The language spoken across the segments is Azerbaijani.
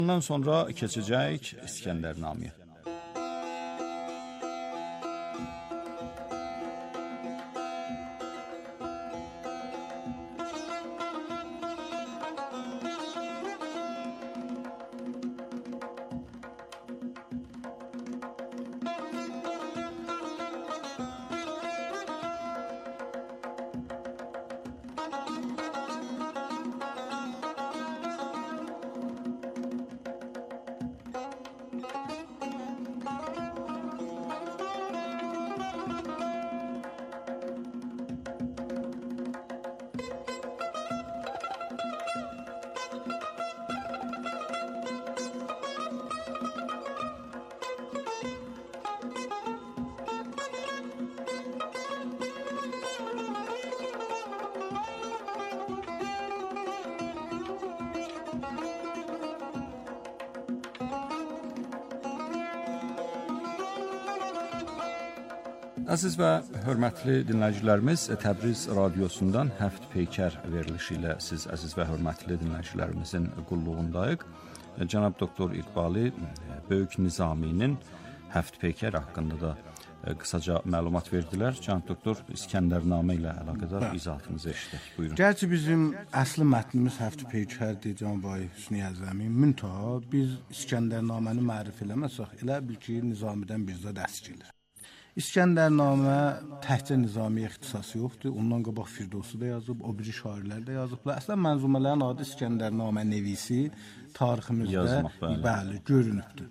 Bundan sonra keçəcək İskəndərnaməyə. Əziz və hörmətli dinləyicilərimiz, Təbriz radiosundan Həft Peykər verilişi ilə siz əziz və hörmətli dinləyicilərimizin qulluğundayıq. Cənab Doktor İqbali Böyük Nizaminin Həft Peykər haqqında da qısaca məlumat verdilər. Cənab Doktor, İskəndərnamə ilə əlaqədar izahatınızı eşitdik. Buyurun. Gerçi bizim əsli mətnimiz Həft Peykərdir, Cənab Hüsnü Əzəmi. Müntaha biz İskəndərnaməni mərif eləməsək, elə bil ki, Nizamidən bizdə dəst gəlir. İskəndərnamə təhcə Nizamiyə ixtisası yoxdur. Ondan qabaq Firdovsi də yazıb, o biri şairlər də yazıblar. Əslən mənzumələrin adı İskəndərnamə nevisi tariximizdə bəli görünübdür.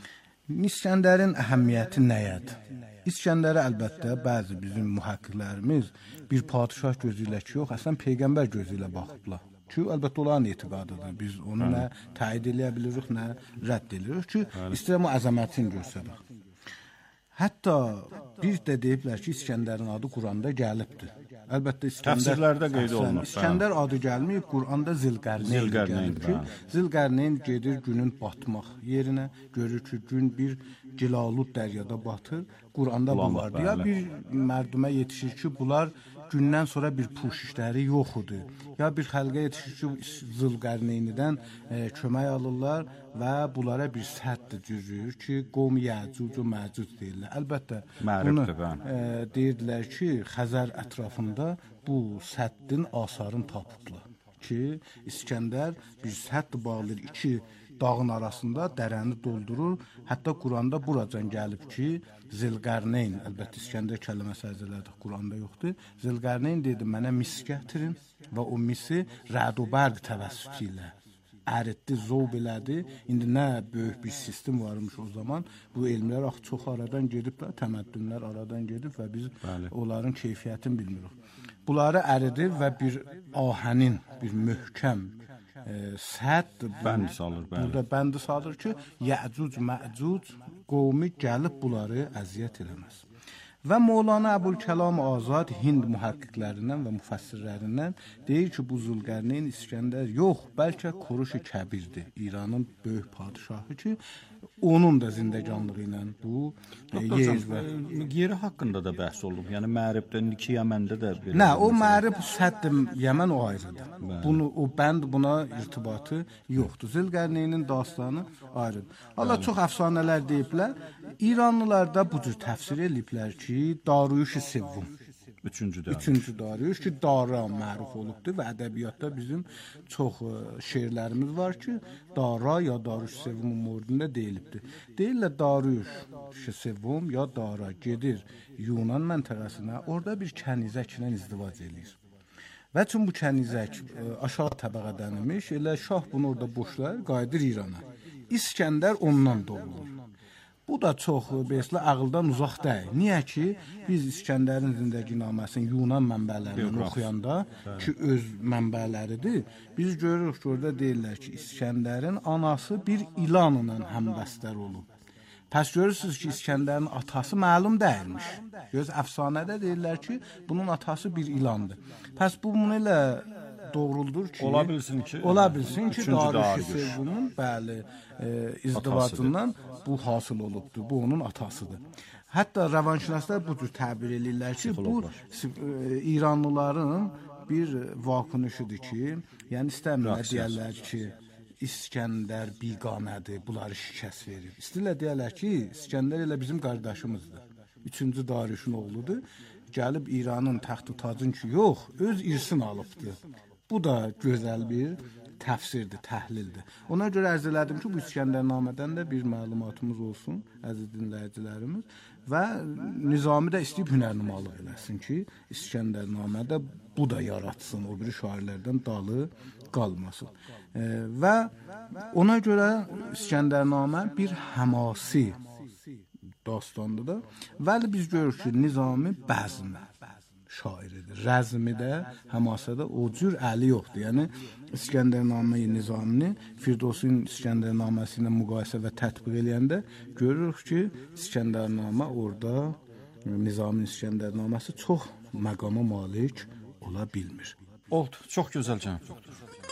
İskəndərin əhəmiyyəti nəyədir? İskəndərə əlbəttə bəzi bizim mühəqqqiqlərimiz bir padişah gözü ilə ki, yox, əslən peyğəmbər gözü ilə baxıblar. Ki, əlbəttə onların etiqadıdır. Biz onu nə təyid eləyə bilirik, nə rədd edirik ki, istəyirəm o əzəmətini göstərək. Hətta bir də deyiblər ki, İskəndərin adı Quranda gəlibdir. Əlbəttə təfsirlərdə qeyd olunur. İskəndər adı gəlməyib, Quranda Zilqərneyn gəlib ki, Zilqərneyn gedir günün batmaq yerinə, görür ki, gün bir Cilalud dəryada batır, Quranda bu vardır. Ya bir mərdumə yetişir ki, bunlar gündən sonra bir puşişləri yoxudur. Ya bir xəlqə yetişir ki, Zilqərneynidən kömək alırlar və bunlara bir sədd düzür ki, qovm Yəcuc və Məcuc deyirlər. Əlbəttə, bunu deyirdilər ki, Xəzər ətrafında bu səddin asarını tapıblar. Ki, İskəndər bir sədd bağlayır, iki dağın arasında dərəni doldurur. Hətta Quranda buracan gəlib ki, Zilqərneyn, əlbəttə İskəndər kəlməsi əzələrdə Quranda yoxdur. Zilqərneyn dedi, mənə mis gətirin və o misi rəd və bərq təvəssütü ilə əritdi, zob elədi. İndi nə böyük bir sistem varmış o zaman. Bu elmlər çox aradan gediblər, təməddünlər aradan gedib və biz onların keyfiyyətini bilmirik. Bunları əridir və bir ahənin, bir möhkəm sədd bənd salır, burada bəndi salır ki, Yəcuc, Məcuc qovmi gəlib bunları əziyyət eləməz. Və Mövlana Əbülkəlam Azad Hind mühəqqqiqlərindən və müfəssirlərindən deyir ki, bu Zülqərneyn İskəndər yox, bəlkə Kuruş-i Kəbirdir. İranın böyük padişahı ki, onun da zindəganlığı ilə bu yeri haqqında da bəhs olunub. Yəni Məribdə, indiki Yəməndə də belə. Nə, o Mərib Sədd Yəmən o ayrıdır. Bunu o bənd buna irtibatı yoxdur. Zülqərneynin dastanı ayrıdır. Allah çox əfsanələr deyiblər. İranlılar da bu cür təfsir ediblər ki, Daruyuş-i Sevvum. Üçüncü Daruyuş ki, Dara məruf olubdur və ədəbiyyatda bizim çox şeirlərimiz var ki, Dara ya Daruyuş Sevvumun mordunda deyilibdir. Deyirlər Daruyuş Sevvum ya Dara gedir Yunan məntəqəsinə, orada bir kənizəklə izdivac edir. Və çün bu kənizək aşağı təbəqədən imiş, elə şah bunu orada boşlar, qayıdır İrana. İskəndər ondan doğulur. Bu da çox beslə ağıldan uzaq deyil. Niyə ki, biz İskəndərin zindəginaməsini Yunan mənbələrindən oxuyanda ki, öz mənbələridir, biz görürük ki, orada deyirlər ki, İskəndərin anası bir ilanla həmbəstər olub. Pəs görürsünüz ki, İskəndərin atası məlum deyilmiş. Göz əfsanədə deyirlər ki, bunun atası bir ilandır. Pəs bu bunu ilə doğruldur ki, ola bilsin ki, Darüşü Sevvumun bəli izdivacından bu hasıl olubdur. Bu onun atasıdır. Hətta rəvanşünaslar bu cür təbir edirlər ki, bu İranlıların bir vakunuşudur ki, yəni istəmirlər deyərlər ki, İskəndər biqanədir, bunları şikəst verir. İstəyirlər deyərlər ki, İskəndər elə bizim qardaşımızdır. 3-cü Darüşün oğludur. Gəlib İranın taxtı tacın ki, yox, öz irsini alıbdır. Bu da gözəl bir təfsirdir, təhlildir. Ona görə ərz elədim ki, bu İskəndərnamədən də bir məlumatımız olsun, əziz dinləyicilərimiz. Və Nizami də istəyib hünərnumalıq eləsin ki, İskəndərnamədə bu da yaratsın, o biri şairlərdən dalı qalmasın. Və ona görə İskəndərnamə bir həmasi dastandır da. Vəli biz görürük ki, Nizami bəzm şairidir. Rəzmi də, həmasədə o cür əli yoxdur. Yəni, İskəndərnaməyi Nizamini Firdos'un İskəndərnaməsi ilə müqayisə və tətbiq eləyəndə görürük ki, İskəndərnamə orada, Nizaminin İskəndərnaməsi çox məqama malik ola bilmir. Oldu. Çox gözəl cənab doktor.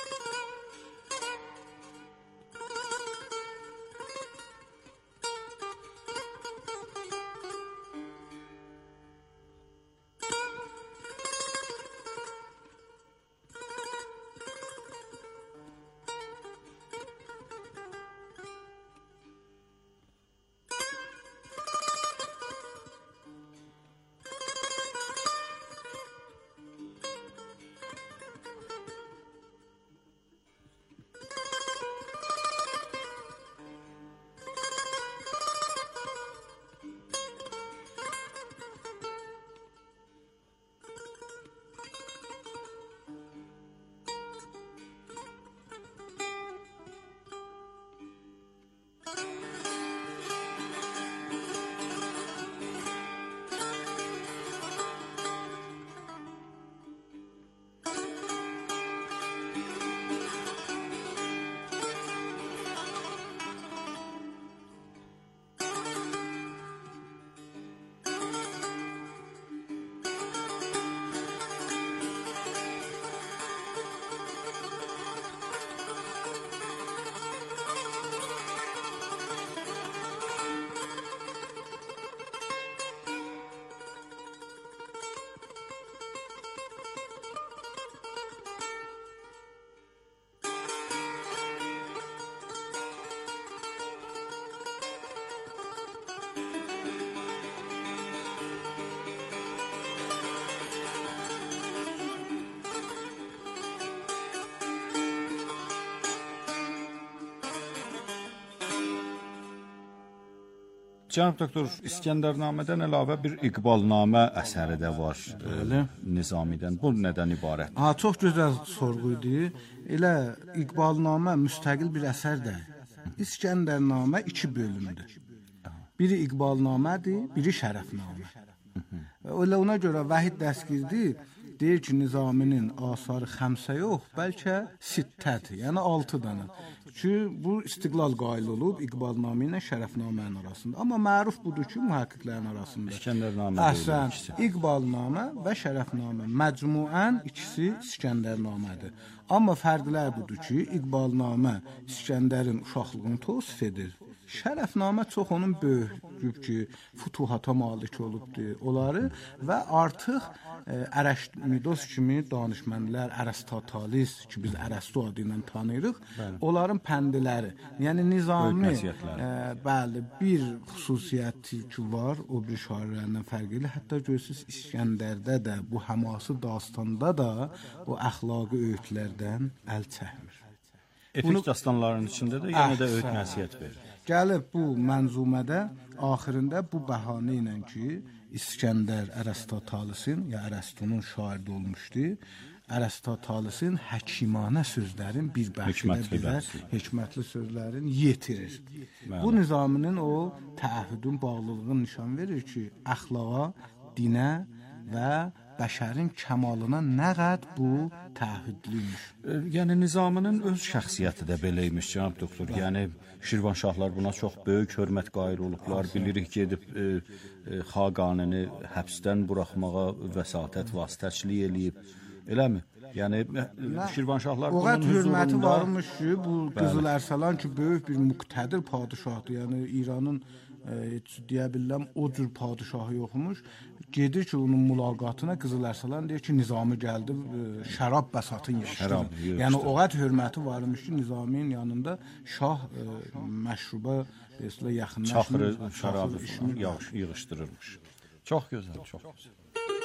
Cənab doktor, İskəndərnamədən əlavə bir İqbalnamə əsəri də var Nizamidən. Bu nədən ibarət? Çox gözəl sorğu idi. Elə İqbalnamə müstəqil bir əsər də. İskəndərnamə 2 bölümdür. Biri İqbalnamədir, biri Şərəfnamə. Elə ona görə Vahid Dəstgirdi deyir ki, Nizaminin asarı xəmsə yox, bəlkə sittədir, yəni 6 dənə. Çünki bu istiqlal qail olub İqbalnamə ilə Şərəfnamənin arasında. Amma məruf budur ki, mühəqqiqlərin arasında. İskəndərnamə deyil ikisi. İqbalnamə və Şərəfnamə məcmuən ikisi İskəndərnamədir. Amma fərqlər budur ki, İqbalnamə İskəndərin uşaqlığını təvsif edir. Şərəfnamə çox onun böyük ki, fütuhata malik olubdur onları və artıq Ərəşmidos kimi danışmənlər, Ərəstatalis ki, biz Ərəstu adı ilə tanıyırıq, onların pəndiləri. Yəni Nizami, bəli, bir xüsusiyyəti ki var, o bir şairlərindən fərq edir. Hətta görürsünüz İskəndərdə də, bu həması dastanda da o əxlaqi öğütlərdən əl çəkmir. Epik dastanların içində də yenə də öğüt nəsihət verir. Gəlib bu mənzumədə axırında bu bəhanə ilə ki, İskəndər Ərəstatalisin, ya Ərəstunun şairdə olmuşdu, Ərəstatalisin həkimanə sözlərin bir bəxşilə bizə hikmətli sözlərin yetirir. Bu Nizaminin o təəhhüdün bağlılığını nişan verir ki, əxlaqa, dinə və bəşərin kəmalına nə qəd bu təəhhüdlüymüş. Yəni Nizaminin öz şəxsiyyəti də beləymiş, cənab doktor. Yəni Şirvanşahlar buna çox böyük hörmət qail olublar. Bilirik ki, edib Xaqanını həbsdən buraxmağa vəsatət vasitəçilik eləyib. Eləmi? Yəni Şirvanşahlar bunun hürməti varmış ki, bu Qızıl Ərsəlan ki, böyük bir müqtədir padişahdır. Yəni İranın heç deyə bilirəm o cür padişahı yoxmuş. gedir ki, onun mülaqatına Qızıl Ərslan deyir ki, Nizami gəldi, şərab bəsatın yığışdırır. Yəni o qədər hörməti varmış ki, Nizaminin yanında şah məşruba belə yaxınlaşmır, şərabı yığışdırırmış. Çox gözəl, çox gözəl.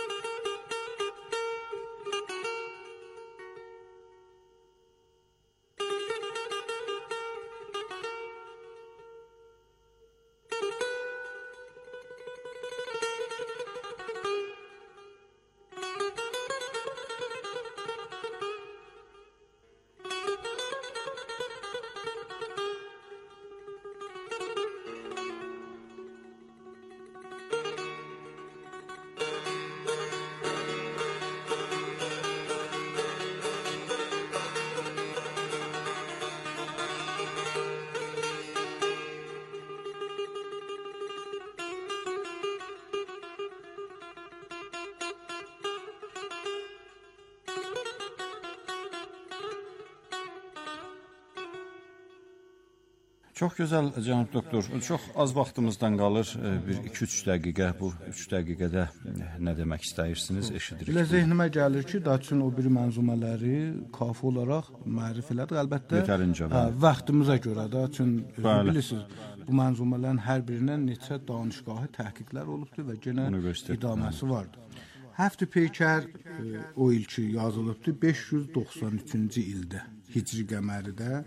Çox gözəl cənab doktor. Çox az vaxtımızdan qalır. Bir 2-3 dəqiqə, bu 3 dəqiqədə nə demək istəyirsiniz? Eşidirik. Elə zehnimə gəlir ki, daha üçün o biri mənzumələri kafi olaraq mərif elədik. Əlbəttə, vaxtımıza görə daha üçün bilirsiniz, bu mənzumələrin hər birindən neçə danışgahı, təhqiqlər olubdur və yenə idaməsi vardır. Həft-i Peykər o ilki yazılıbdır 593-cü ildə, Hicri qəməridə.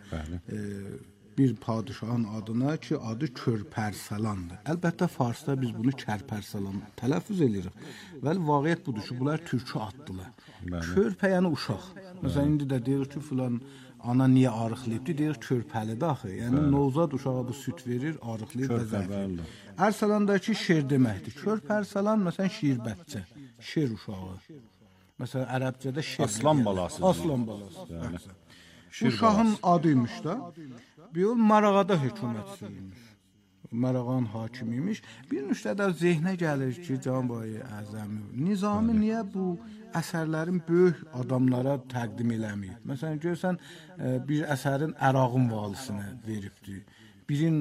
Bir padişahın adına ki, adı Körpərsalandır. Əlbəttə, Farsda biz bunu Kərpərsalan tələffüz edirik. Vəli vaqiət budur ki, bunlar türkü addılar. Körpə yəni uşaq. Məsələn, indi də deyir ki, filan ana niyə arıqlayıbdır? Deyir, körpəlidir axı. Yəni, novzad uşağa bu süt verir, arıqlayıb və zərf verir. Ərsalandakı şer deməkdir. Körpərsalan, məsələn, şirbətçə, şer uşağı. Məsələn, ərəbcədə şer. Aslan balası. Aslan balası. Uşağın adıymış da. Bir yol Marağada hökumətçi imiş. Marağan hakimi imiş. Bir nüsxədə zehnə gəlir ki, Can-i Əzəmi, Nizami niyə bu əsərlərin böyük adamlara təqdim eləməyib? Məsələn, görsən, bir əsərin Ərağın valisinə veribdir. Birin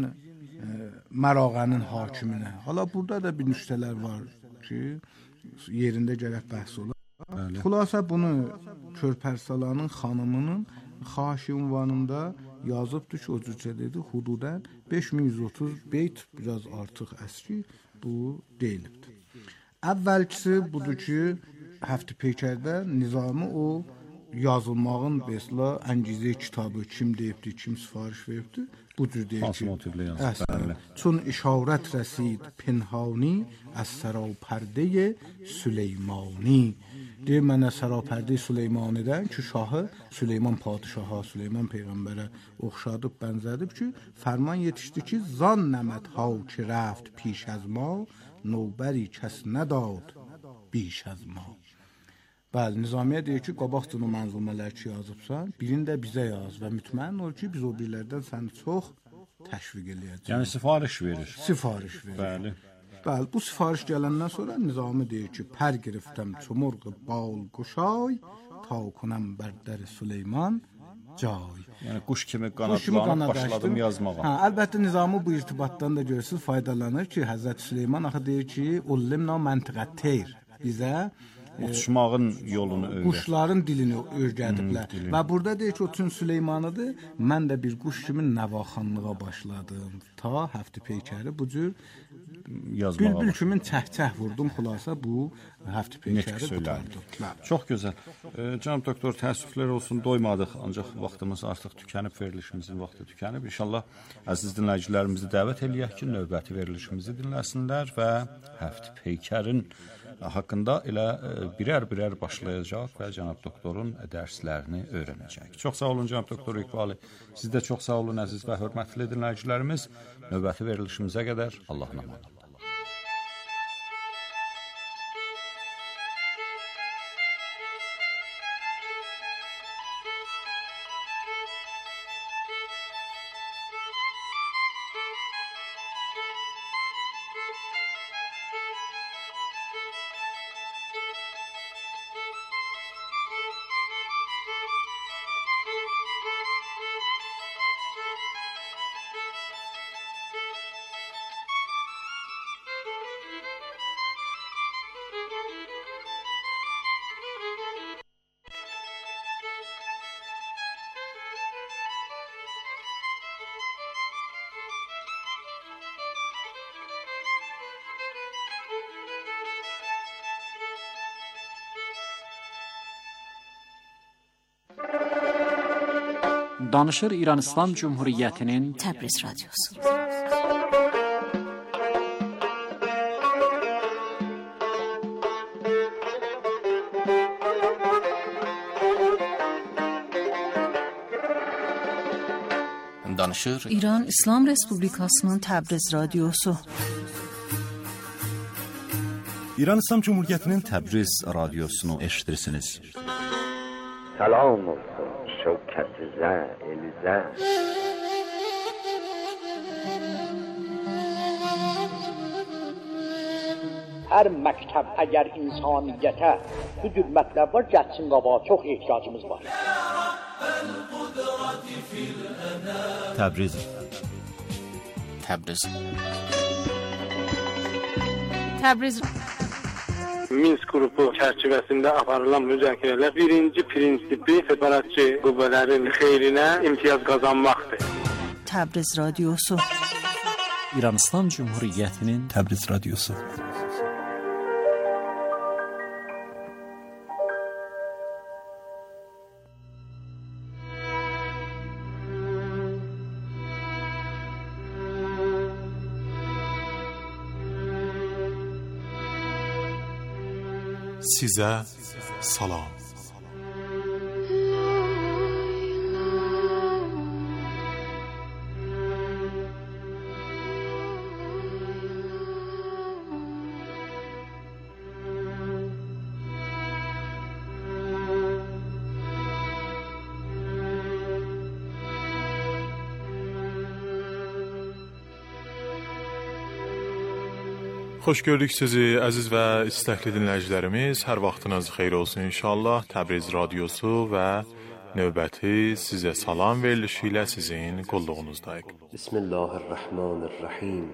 Marağanın hakiminə. Hala burada da bir nüsxələr var ki, yerində gərək bəhs olar. Xülasə bunu Körpərsalanın xanımının xaşi ünvanında yazıbdır ki, o cürcə dedi, hududən 5130 beyt, biraz artıq əski bu deyilibdir. Əvvəlkisi budur ki, Həft-i Peykərdə Nizami o yazılmağın mesela əngizə kitabı kim deyibdir, kim sifariş veribdir, bu cür deyir ki, çun işarət rəsid pinhani əs-sərau pərdə-i Süleymani. Deyir, mənə Sərapərdə Süleymanidən ki, şahı Süleyman padişaha, Süleyman peyğəmbərə oxşadıb, bənzədib ki, fərman yetişdi ki, zan nəmət hav ki, rəft piş əz ma, növbəri kəs nədad biş əz ma. Bəli, Nizamiyə deyir ki, qabaqcını mənzumələr ki, yazıbsan, birini də bizə yaz və mütməyin ol ki, biz o birlərdən səni çox təşviq eləyəcək. Yəni, sifariş verir. Sifariş verir. Bəli. Bəli, bu sifariş gələndən sonra Nizami deyir ki, pər giriftem çumurq baul quşay, ta kunəm bərdər Süleyman cay. Yəni, quş kimi qanadlanıb başladım yazmağa. Əlbəttə, Nizami bu irtibatdan da görürsünüz, faydalanır ki, Həzrət Süleyman axı deyir ki, ullimna məntiqət teyr, bizə uçmağın yolunu öyrət. Quşların dilini öyrədiblər. Və burada deyir ki, o üçün Süleymanıdır, mən də bir quş kimi nəvaxanlığa başladım. Ta Həft-i Peykəri bu cür bülbül kimi çəh-çəh vurdum, xülasə bu Həft-i Peykəri qutardı. Çox gözəl. Cənab doktor, təəssüflər olsun, doymadıq, ancaq vaxtımız artıq tükənib, verilişimizin vaxtı tükənib. İnşallah əziz dinləyicilərimizi dəvət eləyək ki, növbəti verilişimizi dinləsinlər və Həft-i Peykərin haqqında elə birər-birər başlayacaq və cənab doktorun dərslərini öyrənəcək. Çox sağ olun cənab doktor İqbali. Siz də çox sağ olun əziz və hörmətli dinləyicilərimiz. Növbəti verilişimizə qədər Allahın amanı. Danışır İran İslam Cumhuriyeti'nin Təbriz Radyosu. Danışır İran İslam Respublikasının Təbriz Radyosu. İran İslam Cumhuriyeti'nin Təbriz Radyosunu eşitirsiniz. Salam olsun şevketinize, elize. Her məktəb əgər insaniyyətə bu cür mətləblər gəlsin qabağa, çox ehtiyacımız var. Təbriz. Təbriz. Təbriz. Minsk qrupu çərçivəsində aparılan müzakirələr birinci prinsipi separatçı qüvvələrin xeyrinə imtiyaz qazanmaqdır. Təbriz Radyosu. İran İslam Cumhuriyeti'nin Təbriz Radyosu. Sizə salam. Xoş gördük sizi, əziz və istəkli dinləyicilərimiz. Hər vaxtınız xeyir olsun inşallah. Təbriz Radyosu və növbəti sizə salam verilişi ilə sizin qulluğunuzdayıq. Bismillahirrahmanirrahim.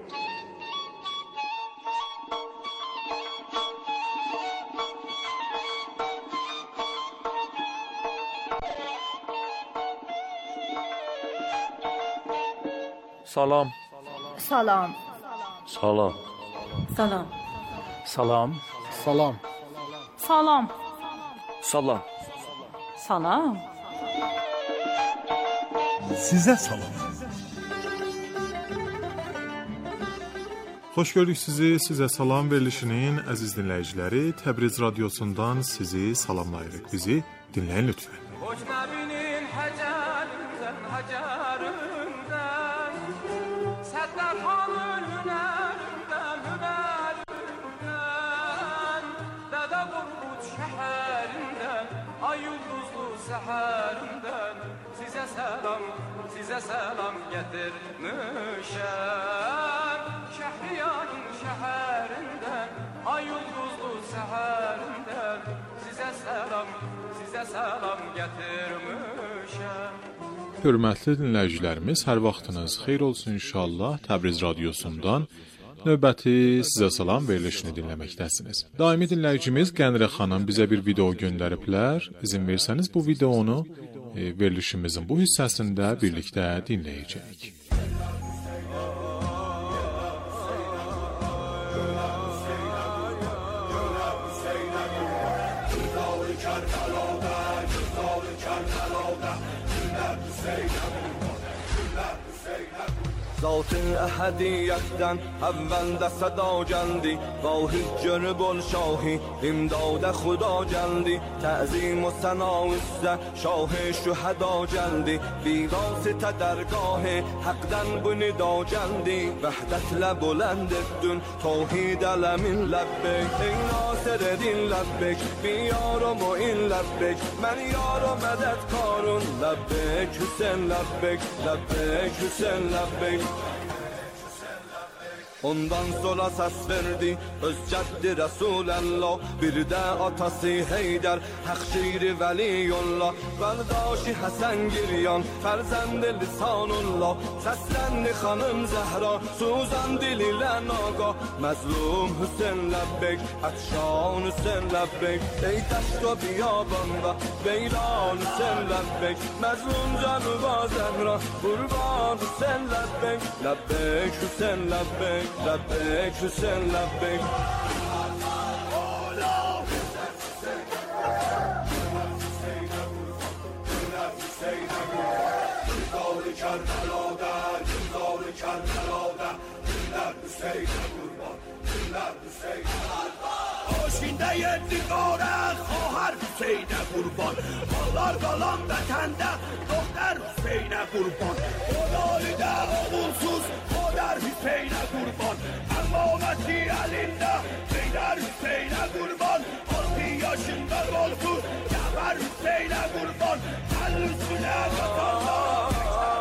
Salam. Salam. Salam. Salam. salam. Salam. Salam. Salam. Salam. Sizə salam. Xoş gördük sizi. Sizə salam verilişinin əziz dinləyiciləri, Təbriz Radyosundan sizi salamlayırıq. Bizi dinləyin lütfən. Səhərimdən sizə səlam gətirmişəm. Şəhriyarın şəhərindən, ay ulduzlu səhərindən sizə səlam gətirmişəm. Hörmətli dinləyicilərimiz, hər vaxtınız xeyir olsun inşallah. Təbriz Radyosundan növbəti sizə salam verilişini dinləməkdəsiniz. Daimi dinləyicimiz Qənirə xanım bizə bir video göndəriblər. İzin versəniz bu videonu verilişimizin bu hissəsində birlikdə dinləyəcəyik. ذات احدیتن اول دست جندی واحد جرب الشاهی امداد خدا جندی تعظیم و ثنا شاه شهدا جندی بی واسطه درگاه حقدن بندا جندی وحدت لبلند دون توحید علمین لبک ای ناصر دین لبک بیارم و این لبک من یارم مدد کارون لبک حسین لبک لبک حسین لبک Ondan sonra səs verdi öz cəddi Rəsuləllah bir də atası Heydər Həq şiri Vəliyullah qardaşı Həsən Giryan fərzəndi Lisanullah səsləndi xanım Zəhra suzan dil ilə naqa məzlum Hüseyn Ləbbek Ətşan Hüseyn Ləbbek ey dəşt və biyabanda Beyran Hüseyn Ləbbek məzlum canıva Zəhra qurban Hüseyn Ləbbek Ləbbek Hüseyn Ləbbek لبیک حسین لبیک Kerbela'da diller Hüseyin'e kurban, diller Hüseyin'e kurban. Hoşinde yedi kare Xahar Hüseyin'e kurban. Mallar kalan vətəndə Doktor Hüseyin'e kurban. Onalide oğulsuz Kader Hüseyin'e kurban. Emaneti elinde Beyler Hüseyin'e kurban. 6 yaşında golsuz Geber Hüseyin'e kurban. El üstüne vatanlar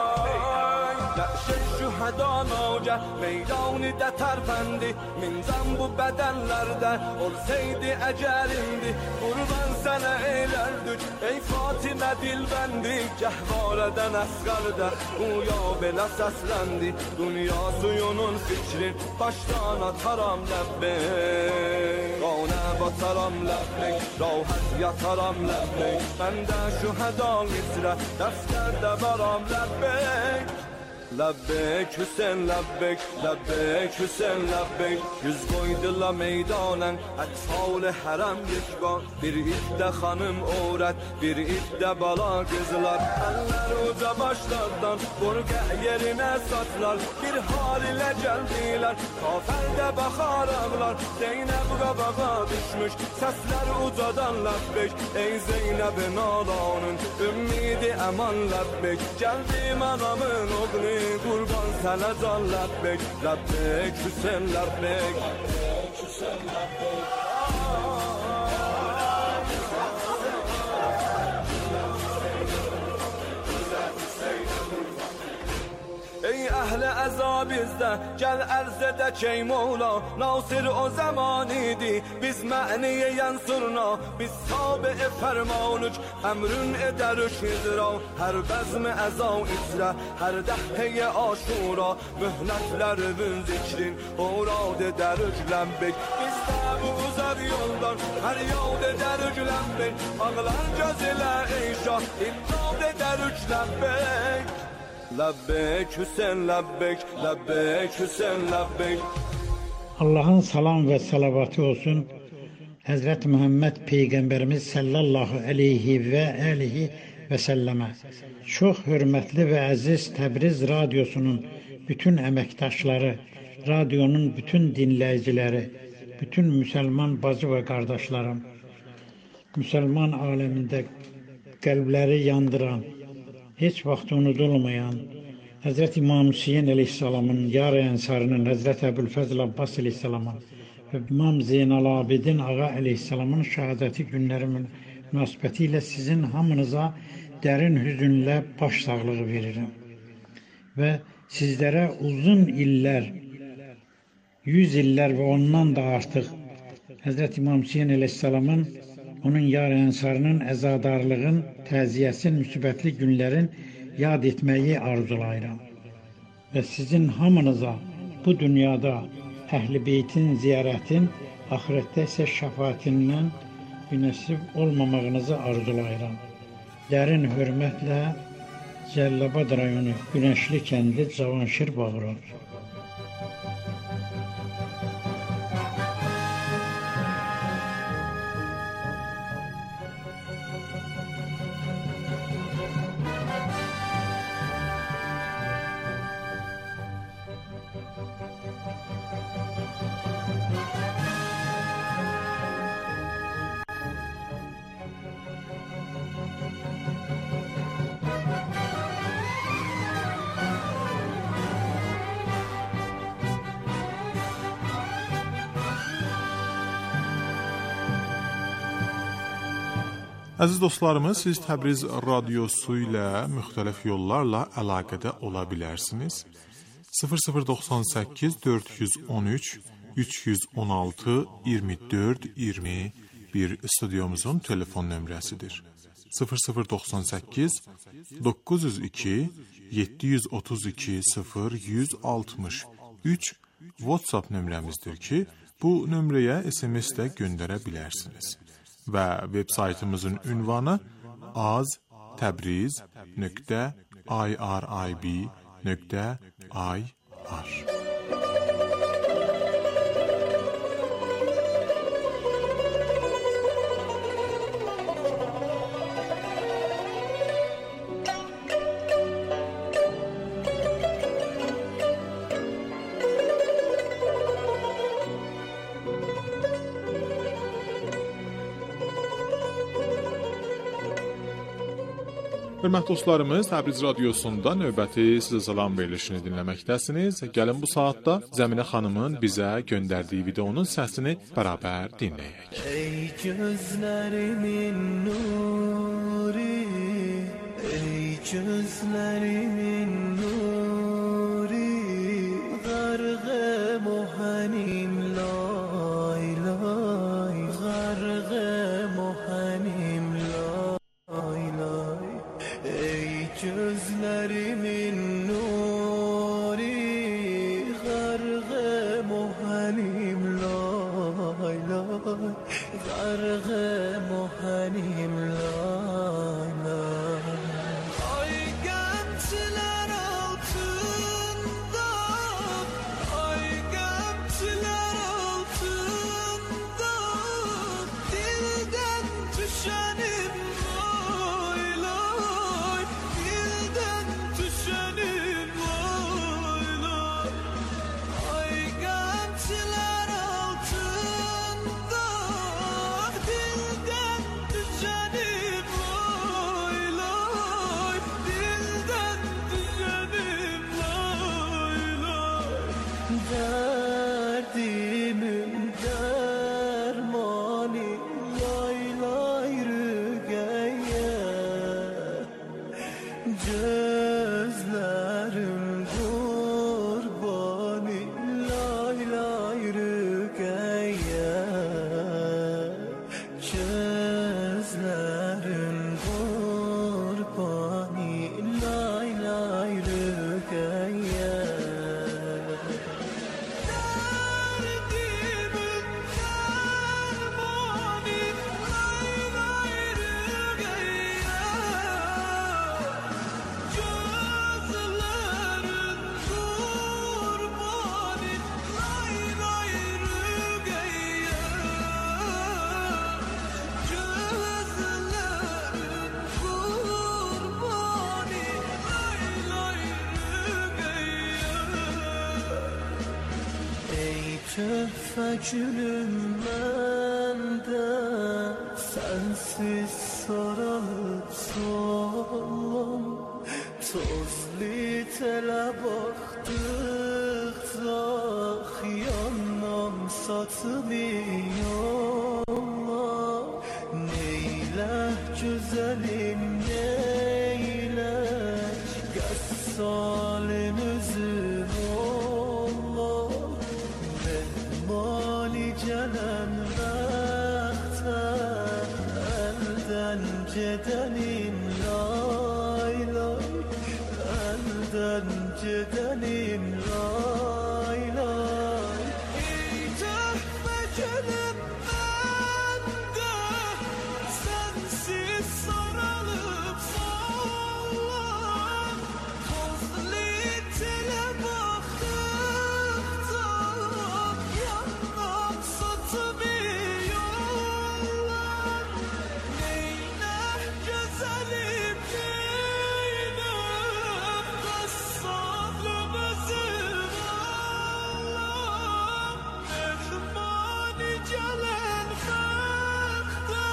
şüheda nace meydani de terpendi min bu bedenlerde olsaydı ecelimdi kurban sana eylerdik ey Fatime dilbendi cehvaleden esgerde uya bela seslendi dünya suyunun fikrin baştan ataram lebbek gane bataram lebbek rahat yataram lebbek ben de şüheda isre defterde baram lebbek Lebbek Hüseyin lebbek, lebbek Hüseyin lebbek Yüz koydular meydanen etfal herem yekban Bir idde hanım öğret, bir idde bala kızlar Eller uca başlardan burga yerine satlar Bir hal ile geldiler, kaferde bakar ağlar Zeynep kabağa düşmüş, sesler ucadan lebbek Ey Zeynep'in ağlanın, ümmidi eman lebbek Geldim anamın oğlu kurban sana can lebbek Lebbek Hüseyin lebbek Hüseyin lebbek Ey ehli azabizde gel erzede çey Mevla Nasir o zaman idi biz ma'niye yansurna Biz sabi fermanuc emrün ederüş hizra Her bezmi eza isre her dehheye aşura Mühnetlerinin zikrin uğrad ederüc lembek Biz de bu uzak yoldan her yol ederüc lembek Ağlar gözüle ey şah imdad ederüc lembek Lebbek Hüseyin lebbek, lebbek Hüseyin lebbek Allah'ın salam ve salavatı olsun Hazreti Muhammed Peygamberimiz sallallahu aleyhi ve alihi ve selleme. Çok hürmetli ve aziz Təbriz Radyosu'nun bütün emektaşları, radyonun bütün dinleyicileri, bütün Müslüman bacı ve kardeşlerim, Müslüman aleminde kalpleri yandıran, hiç vaxt unudulmayan Hazreti İmam Hüseyin Aleyhisselam'ın yar ensarının Hazreti Ebu'l-Fazl Abbas Aleyhisselam'ın ve İmam Zeynal Abidin Ağa Aleyhisselam'ın şehadeti günleri münasebetiyle sizin hamınıza derin hüzünle baş sağlığı veririm. Ve sizlere uzun iller, 100 iller ve ondan da artık Hazreti İmam Hüseyin Aleyhisselam'ın onun yar ensarının əzadarlığın, təziyyəsin, müsibətli günlərin yad etməyi arzulayıram. Və sizin hamınıza bu dünyada Əhl-i Beytin ziyarətin, ahirətdə isə şəfaatindən günəsib olmamağınızı arzulayıram. Dərin hörmətlə Cəllabad rayonu Günəşli kəndi Cavanşir Bağırov. Əziz dostlarımız, siz Təbriz Radyosu ilə müxtəlif yollarla əlaqədə ola bilərsiniz. 0098 413 316 24 21 stüdyomuzun telefon nömrəsidir. 0098 902 732 0163 WhatsApp nömrəmizdir ki, bu nömrəyə SMS də göndərə bilərsiniz. Və web saytımızın ünvanı aztabriz.irib.ir. Hörmətli dostlarımız, Təbriz Radiosunda növbəti Sizə Salam verilişini dinləməkdəsiniz. Gəlin bu saatda Zəminə xanımın bizə göndərdiyi videonun səsini bərabər dinləyək. Ey gözlərimin nuri, ey gözlərimin nuri, Gərqə muhanim lay lay, Gərqə muhanim lay lay. Ey gözlərimin nuri, Gərqə muhanim lay lay, Gərqə muhanim lay lay. Ay gəmçilər altında, ay gəmçilər altında, dildən düşənim lay lay, dildən düşənim lay lay. Ay gəmçilər altında, dildən düşənim lay lay, dildən düşənim lay lay. Dərdimin dərmanı lay lay rüqəyyə, gözlərim qurbanı lay lay rüqəyyə, gözlərim qurbanı lay lay rüqəyyə. Derdimin dermanı lay lay rüqəyyə, gözlərin qurbanı lay lay rüqəyyə, gözlərin qurbanı lay lay rüqəyyə. Ey töhfə gülüm məndə, sənsiz saralıb solam, tozlu telə baxdıqca xiyannam satımı yolla. Neylə gözəlim neylə, qəssalim üzüm olla. Mehmani gələn vaxtda əldən gedənim lay lay, əldən gedənim lay lay. Ey töhfə gülüm məndə, sənsiz saralıb solam, tozlu telə baxdıqca yanmam satımı yollar. Neynə gözəlim neynə, qəssalim özüm Allah. Mehmani gələn vaxtda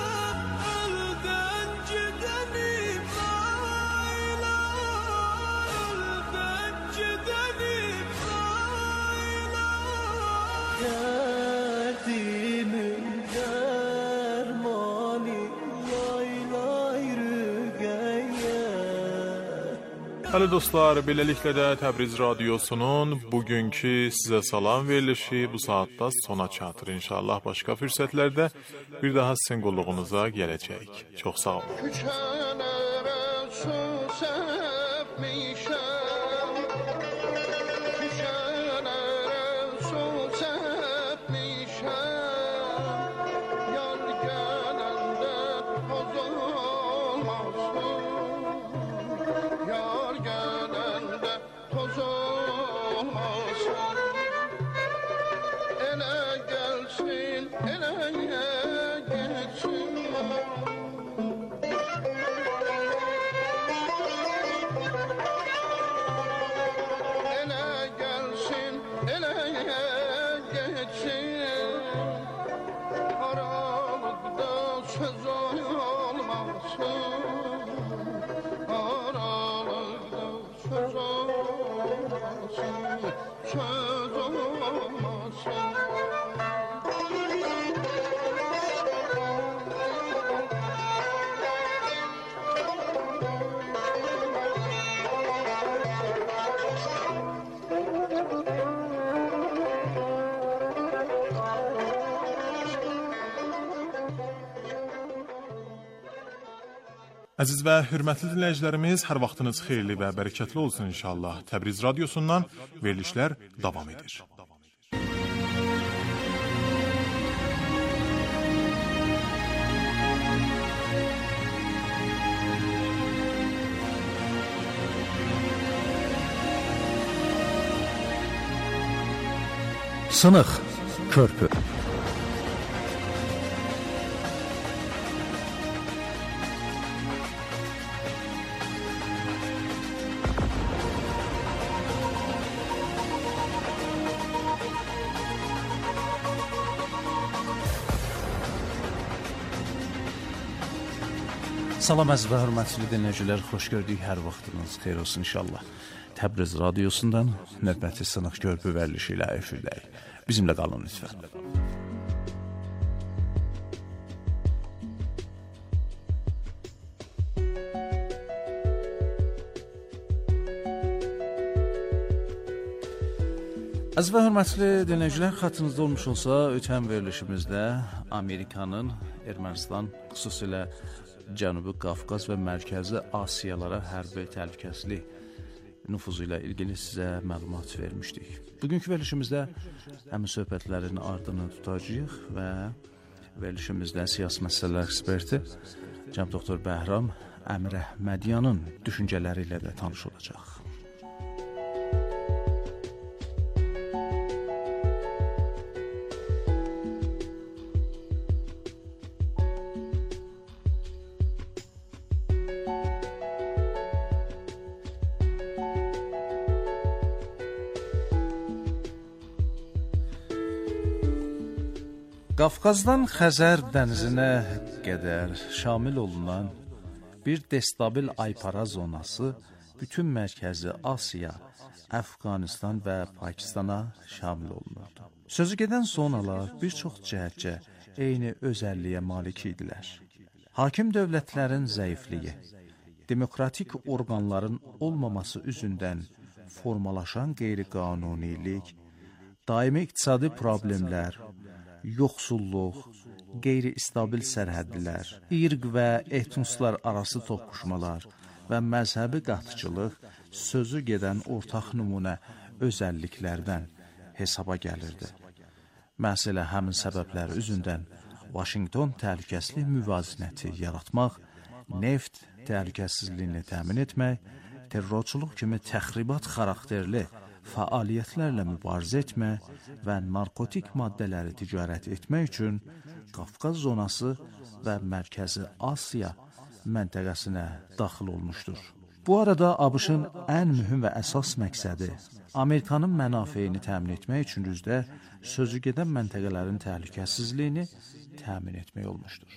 əldən gedənim lay lay, əldən gedənim lay lay. Dərdimin dərmanı lay lay rüqəyyə. Hələ dostlar, beləliklə də Təbriz Radiosunun bugünkü Sizə Salam verilişi bu saatda sona çatır. İnşallah başqa fürsətlərdə bir daha sizin qulluğunuza gələcək. Çox sağ olun. Küçələrə su səpmişəm, küçələrə su səpmişəm, yar gələndə toz olmasın, yar gələndə toz olmasın. Elə gəlsin, elə getsin. söz olmasın. Əziz və hörmətli dinləyicilərimiz, hər vaxtınız xeyirli və bərəkətli olsun inşallah. Təbriz radiosundan verilişlər davam edir. Sınıq körpü. Salam əziz və hörmətli dinləyicilər, xoş gördük, hər vaxtınız xeyir olsun inşallah. Təbriz radiosundan növbəti sınıq körpü verilişi ilə efirdəyik. Bizimlə qalın lütfən. Əziz və hörmətli dinləyicilər, xəttınizdə olmuş olsa, ötən verilişimizdə Amerikanın Ermənistan, xüsusilə Cənubi Qafqaz və Mərkəzi Asiyalara hərbi təhlükəsizlik nüfuzu ilə ilgili sizə məlumat vermişdik. Bugünkü verilişimizdə həmin söhbətlərin ardını tutacağıq və verilişimizdə siyasi məsələlər eksperti cənab doktor Bəhram Əmirəhmədyanın düşüncələri ilə də tanış olacaq. Qafqazdan Xəzər dənizinə qədər şamil olunan bir destabil aypara zonası bütün Mərkəzi Asiya, Əfqanistan və Pakistana şamil olunurdu. Sözü gedən zonalar bir çox cəhətcə eyni özəlliyə malik idilər. Hakim dövlətlərin zəifliyi, demokratik orqanların olmaması üzündən formalaşan qeyri-qanunilik, daimi iqtisadi problemlər, yoxsulluq, qeyri-istabil sərhədlər, irq və etnoslar arası toqquşmalar və məzhəbi qatıcılıq sözü gedən ortaq nümunə özəlliklərdən hesaba gəlirdi. Məhz elə həmin səbəblər üzündən Vaşinqton təhlükəsizlik müvazinəti yaratmaq, neft təhlükəsizliyini təmin etmək, terrorçuluq kimi təxribat xarakterli fəaliyyətlərlə mübarizə etmək və narkotik maddələri ticarət etmək üçün Qafqaz zonası və Mərkəzi Asiya məntəqəsinə daxil olmuşdur. Bu arada ABŞ-ın ən mühüm və əsas məqsədi Amerikanın mənafeyini təmin etmək üçün üzdə sözü gedən məntəqələrin təhlükəsizliyini təmin etmək olmuşdur.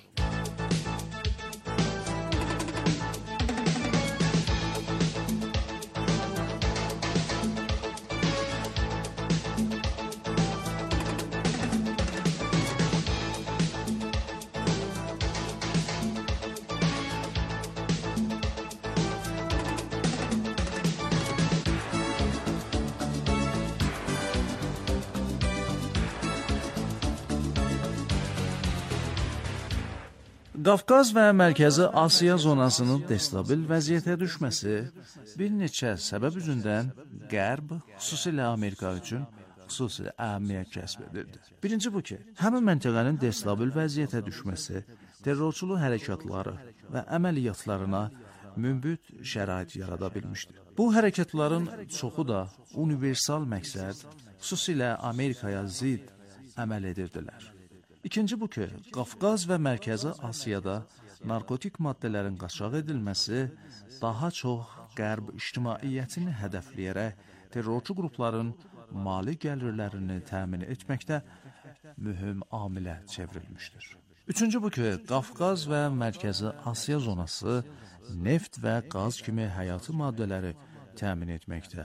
Qafqaz və Mərkəzi Asiya zonasının destabil vəziyyətə düşməsi bir neçə səbəb üzündən Qərb, xüsusilə Amerika üçün xüsusi əhəmiyyət kəsb edirdi. Birinci bu ki, həmin məntəqənin destabil vəziyyətə düşməsi terrorçuluq hərəkatları və əməliyyatlarına münbit şərait yarada bilmişdir. Bu hərəkatların çoxu da universal məqsəd, xüsusilə Amerikaya zid əməl edirdilər. İkinci bu ki, Qafqaz və Mərkəzi Asiyada narkotik maddələrin qaçaq edilməsi daha çox Qərb ictimaiyyətini hədəfləyərək terrorçu qrupların mali gəlirlərini təmin etməkdə mühüm amilə çevrilmişdir. Üçüncü bu ki, Qafqaz və Mərkəzi Asiya zonası neft və qaz kimi həyati maddələri təmin etməkdə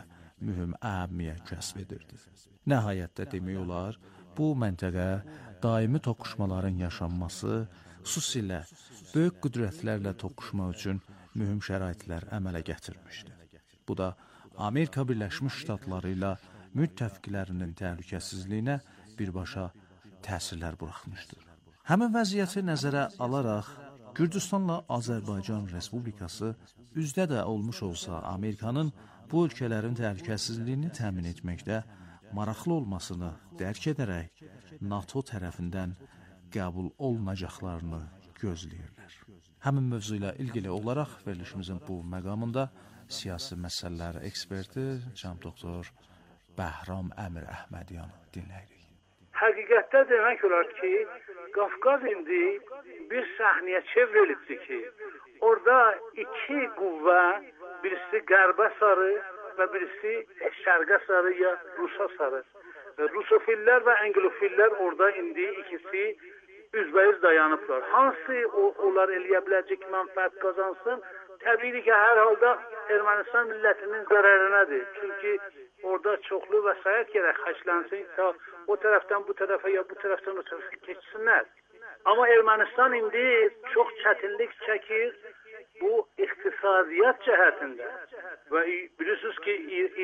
mühüm əhəmiyyət kəsb edirdi. Nəhayətdə demək olar, bu məntəqə daimi toqquşmaların yaşanması, xüsusilə böyük qüdrətlərlə toqquşma üçün mühüm şəraitlər əmələ gətirmişdi. Bu da Amerika Birləşmiş Ştatları ilə müttəfiqlərinin təhlükəsizliyinə birbaşa təsirlər buraxmışdır. Həmin vəziyyəti nəzərə alaraq, Gürcüstanla Azərbaycan Respublikası üzdə də olmuş olsa Amerikanın bu ölkələrin təhlükəsizliyini təmin etməkdə maraqlı olmasını dərk edərək NATO tərəfindən qəbul olunacaqlarını gözləyirlər. Həmin mövzu ilə ilgili olaraq verilişimizin bu məqamında siyasi məsələlər eksperti cənab doktor Bəhram Əmir Əhmədyanı dinləyirik. Həqiqətdə demək olar ki, Qafqaz indi bir səhnəyə çevrilibdir ki, orada iki qüvvə, birisi qərbə sarı və birisi şərqə sarı ya Rusa sarı. Rusofillər və Anglofillər orada indi ikisi üzbəüz dayanıblar. Hansı onlar eləyə biləcək mənfəət qazansın? Təbii ki, hər halda Ermənistan millətinin zərərinədir. Çünki orada çoxlu vəsait gərək xərclənsin ta o tərəfdən bu tərəfə ya bu tərəfdən o tərəfə keçsinlər. Amma Ermənistan indi çox çətinlik çəkir bu iqtisadiyyat cəhətində. Və bilirsiniz ki,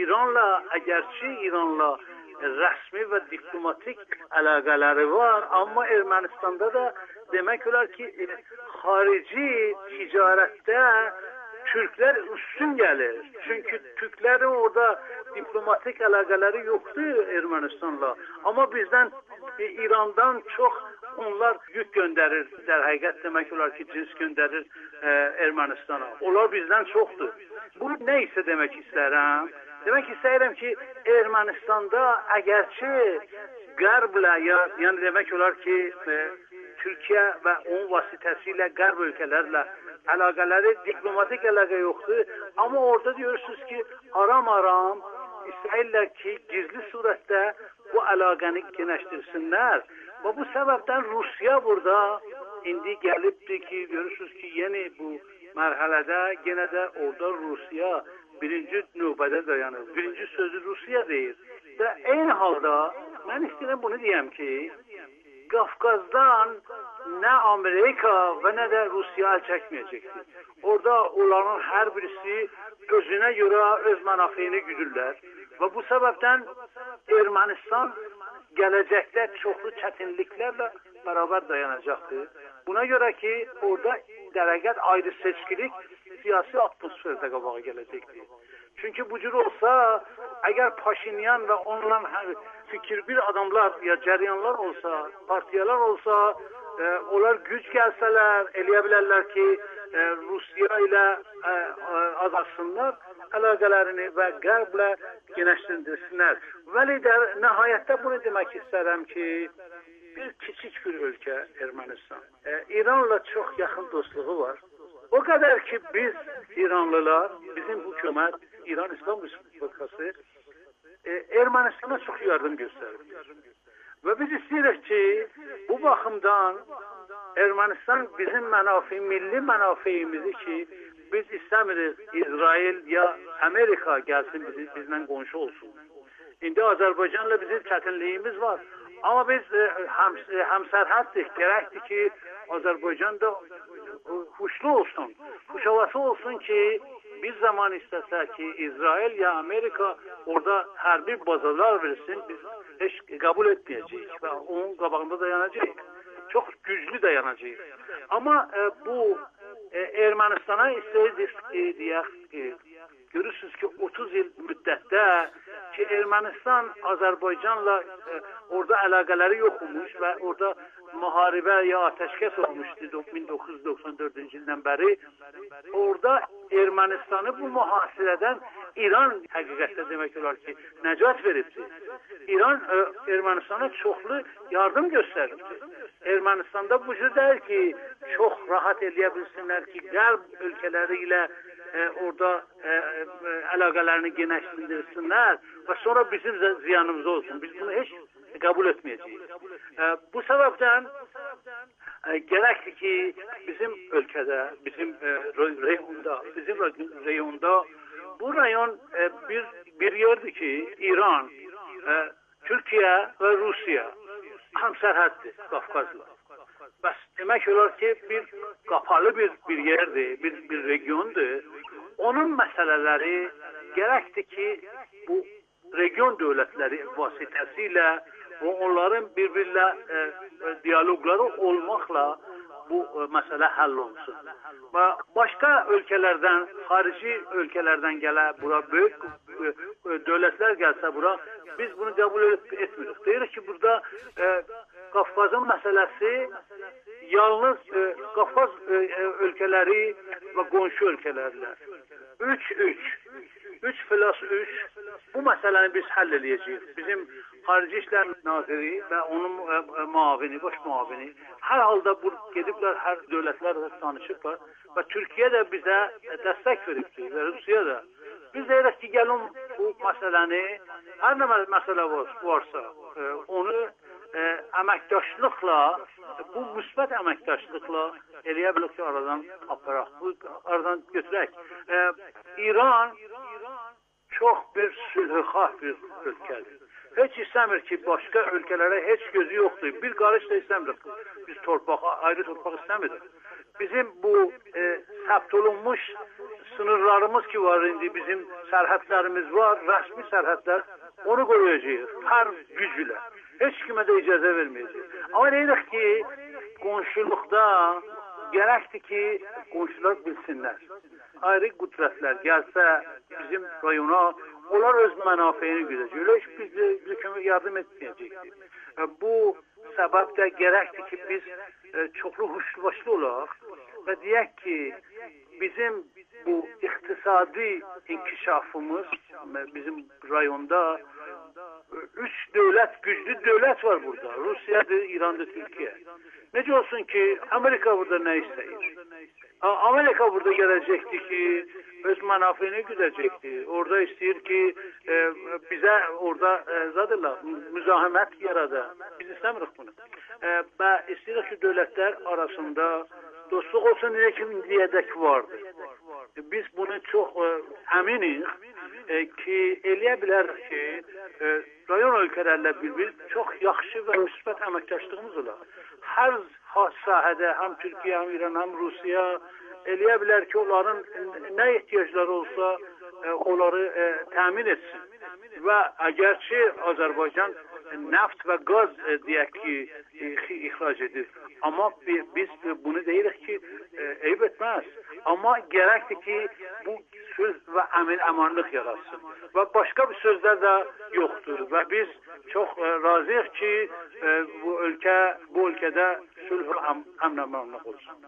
əgərçi İranla rəsmi və diplomatik əlaqələri var, amma Ermənistanda da demək olar ki, xarici ticarətdə Türklər üstün gəlir. Çünki Türklərin orada diplomatik əlaqələri yoxdur Ermənistanla. Amma bizdən, İrandan çox onlar yük göndərir. در həqiqət demək olar ki, cins göndərir Ermənistana. Onlar bizdən çoxdur. Bu nə isə demək istəyirəm? Demək istəyirəm ki, Ermənistanda əgərçi qərblə, yəni demək olar ki, Türkiyə və onun vasitəsilə qərb ölkələrlə əlaqələri, diplomatik əlaqə yoxdur. Amma orada diyorsunuz ki, aram-aram istəyirlər ki, gizli surətdə bu əlaqəni genişdirsinlər. Və bu səbəbdən Rusiya burada indi gəlibdir ki, görürsünüz ki, yeni bu mərhələdə yenə də orada Rusiya birinci növbədə dayanır. Birinci sözü Rusiya deyir. Və eyni halda mən istəyirəm bunu deyəm ki, Qafqazdan nə Amerika və nə də Rusiya əl çəkməyəcəkdir. Orada onların hər birisi özünə görə öz mənafeyini güdürlər. Və bu səbəbdən Ermənistan gələcəkdə çoxlu çətinliklərlə bərabər dayanacaqdır. Buna görə ki, orada dərəqət ayrı seçkilik siyasi atmosferdə qabağa gələcəkdir. Çünki bu cür olsa, əgər Paşinyan və onunla fikir bir adamlar ya cəryanlar olsa, partiyalar olsa, onlar güc gəlsələr, eləyə bilərlər ki, Rusiya ilə azalsınlar əlaqələrini və qərblə genişləndirsinlər. Vəli də nəhayətdə bunu demək istərəm ki, bir kiçik bir ölkə Ermənistan. İranla çox yaxın dostluğu var. O qədər ki, biz İranlılar, bizim hökumət, İran İslam Respublikası Ermənistana çox yardım göstərir. Və biz istəyirik ki, bu baxımdan Ermənistan bizim milli mənafeyimizi ki, biz istəmirik İsrail ya Amerika gəlsin bizlə qonşu olsun. İndi Azərbaycanla bizim çətinliyimiz var. Amma biz həmsərhəddik, gərəkdir ki, Azərbaycan da huşlu olsun, huş havası olsun ki, bir zaman istəsə ki, İsrail ya Amerika orada hərbi bazalar versin, biz heç qəbul etməyəcəyik və onun qabağında dayanacaq. Çox güclü dayanacaq. Amma bu Ermənistana istəyirik deyək ki, görürsünüz ki, 30 il müddətdə ki, Ermənistan Azərbaycanla orada əlaqələri yoxmuş və orada müharibə ya ateşkəs olmuşdu 1994-cü ildən bəri. Orada Ermənistanı bu mühasirədən İran həqiqətdə demək olar ki, nəcat veribdir. İran Ermənistana çoxlu yardım göstəribdir. Ermənistanda bu cür deyil ki, çox rahat eləyə bilsinlər ki, qərb ölkələri ilə orada əlaqələrini genişləndirsinlər və sonra bizim ziyanımız olsun. Biz bunu heç qəbul etməyəcəyik. Bu səbəbdən gərəkdir ki, bizim ölkədə, bizim reyonda bu rayon bir bir yerdir ki İran, Türkiye ve Rusya hamsərhəddir Qafqazla. Bəs demək olar ki, bir qapalı bir yerdir, bir regiondur. Onun məsələləri gərəkdir ki, bu region dövlətləri vasitəsilə və onların bir-birlə diyalogları olmaqla bu məsələ həll olunsun. Və başqa ölkələrdən, xarici ölkələrdən bura böyük dövlətlər gəlsə bura, biz bunu qəbul etmirik. Deyirik ki, burada Qafqazın məsələsi yalnız Qafqaz ölkələri və qonşu ölkələrlə 3+3 bu məsələni biz həll edəcəyik. Bizim Xarici İşlər Naziri və onun müavini, baş müavini hər halda gediblər, hər dövlətlərlə danışıblar və Türkiyə də bizə dəstək veribdir və Rusiya da. Biz deyirik ki, gəlin bu məsələni, hər nə məsələ varsa, onu əməkdaşlıqla, bu müsbət əməkdaşlıqla eləyə bilir ki, aradan götürək. İran çox bir sülhxah bir ölkədir. Heç istəmir ki, başqa ölkələrə heç gözü yoxdur. Bir qarış da istəmirik. Biz ayrı torpaq istəmirik. Bizim bu səbt olunmuş sınırlarımız ki var indi, bizim sərhədlərimiz var, rəsmi sərhədlər, onu qoruyacağıq hər gücülə. Heç kimə də icazə verməyəcək. Amma deyirik ki, qonşuluqda gərəkdir ki, qonşular bilsinlər. Ayrı qüdrətlər gəlsə bizim rayona, onlar öz mənafeyini güdəcək. Biz kimi yardım etməyəcəkdir. Bu səbəb də gərəkdir ki, biz çoxlu huşlu olaq və deyək ki, bizim bu iqtisadi inkişafımız bizim rayonda 3 dövlət, güclü dövlət var burada. Rusiyadır, İran'dır, Türkiye. Necə olsun ki, Amerika burada nə istəyir? Amerika burada gələcəkdir ki, öz mənafeyini güdəcəkdir. Orada istəyir ki, bizə orada zadırlar, müzahimət yarada. Biz istəmirik bunu. Və istəyirik ki, dövlətlər arasında dostluq olsun deyə ki, indiyədək vardır. Biz bunu çox əminik ki, eləyə bilər ki, rayon ölkələrlə bir çox yaxşı və müsbət əməkdaşlığımız olar. Hər sahədə, həm Türkiyə, həm İran, həm Rusiya eləyə bilər ki, onların nə ehtiyacları olsa, onları təmin etsin. Və əgərçi Azərbaycan neft və qaz deyək ki, ixrac edir. Amma biz bunu deyirik ki, eyb etməz. Amma gərəkdir ki, bu söz və əmanlıq yaratsın. Və başqa bir sözlər də yoxdur. Və biz çox razıyıq ki, bu ölkədə sülh və əmanlıq olsun.